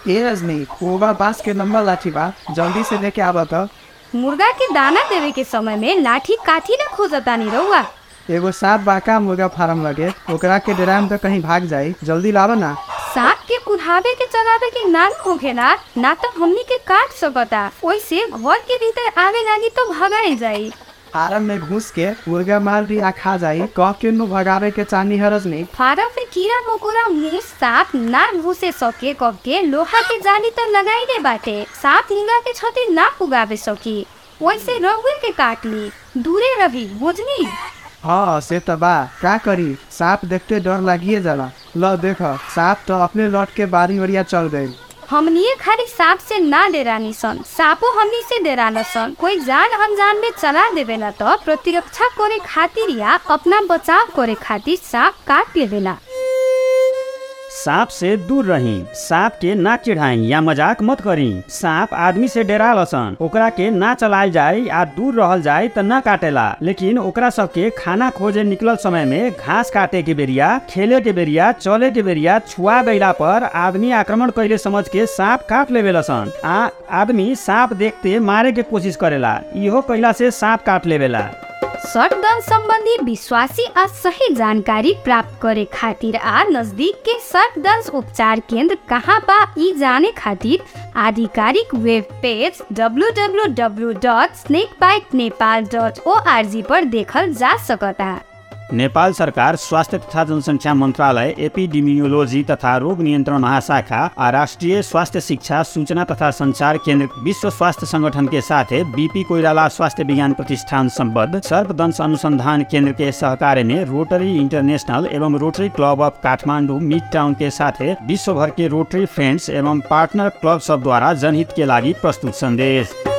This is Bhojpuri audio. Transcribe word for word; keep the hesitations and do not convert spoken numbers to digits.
ए रजनी, ओबा बांस के लंबा लाठी बा, जल्दी से लेके आवा त। मुर्गा के दाना देवे के समय में लाठी काठी न खोजता नहीं रहुआ। एगो सांप बाका मुर्गा फार्म लगे, ओकरा के डराम तो कहीं भाग जाई, जल्दी लावा ना। सांप के कुदावे के चलावे के नान होखेला ना तो हमनी के काट सकता, वैसे घर के भीतर आवे लागी तो भगाई जाई। फार्म में घुस के मुर्गा मार दी आ खा जाई, कह के नु भगावे के चानी है रजनी। फार्म में कीड़ा मकोड़ा मुंह सांप ना घुसे सके कब के लोहा के जाली तो लगाई दे बाटे, सांप हिंगा के छती ना पुगावे सकी, वैसे रहुए के काट ली, दूरे रही बुझनी। हाँ से तो बा, क्या करी, सांप देखते डर लागिए जाला। ल देख, सांप तो अपने लौट के बारी ओरिया चल गई। हमनी खाली सांप से ना डेरानी सन, सांपो हमनी से डेराना सन। कोई जान अनजान में चला देवेला तो प्रतिरक्षा करे खातिर या अपना बचाव करे खातिर सांप काट लेवेला। सांप से दूर रही, सांप के ना चिढ़ाई या मजाक मत करी। सांप आदमी से डेरा लसन, ओकरा के ना चलाल जाए या दूर रहल जाए तो ना काटेला, लेकिन ओकरा सबके खाना खोजे निकलल समय में घास काटे के बेरिया, खेले के बेरिया, चले के बेरिया छुआ गईला पर आदमी आक्रमण कैले समझ के सांप काट लेवे लसन। आ आदमी सांप देखते मारे के कोशिश करेला, इहो कैला से सांप काट लेवेला। सर्पदंश संबंधी विश्वासी आ सही जानकारी प्राप्त करे खातिर आ नजदीक के सर्पदंश उपचार केंद्र कहाँ बा ई जाने खातिर आधिकारिक web page W W W dot snake bite Nepal dot O R G पर देखल जा सकता। नेपाल सरकार स्वास्थ्य तथा जनसंख्या मंत्रालय, एपिडेमियोलॉजी तथा रोग नियंत्रण महाशाखा और राष्ट्रीय स्वास्थ्य शिक्षा सूचना तथा संचार केंद्र, विश्व स्वास्थ्य संगठन के साथ बीपी कोइराला स्वास्थ्य विज्ञान प्रतिष्ठान संबद्ध सर्पदंश अनुसंधान केंद्र के सहकार्य में रोटरी इंटरनेशनल एवं Rotary club of Kathmandu mid town के साथ विश्व भर के रोटरी फ्रेंड्स एवं पार्टनर क्लब सब द्वारा जनहित के लागी प्रस्तुत संदेश।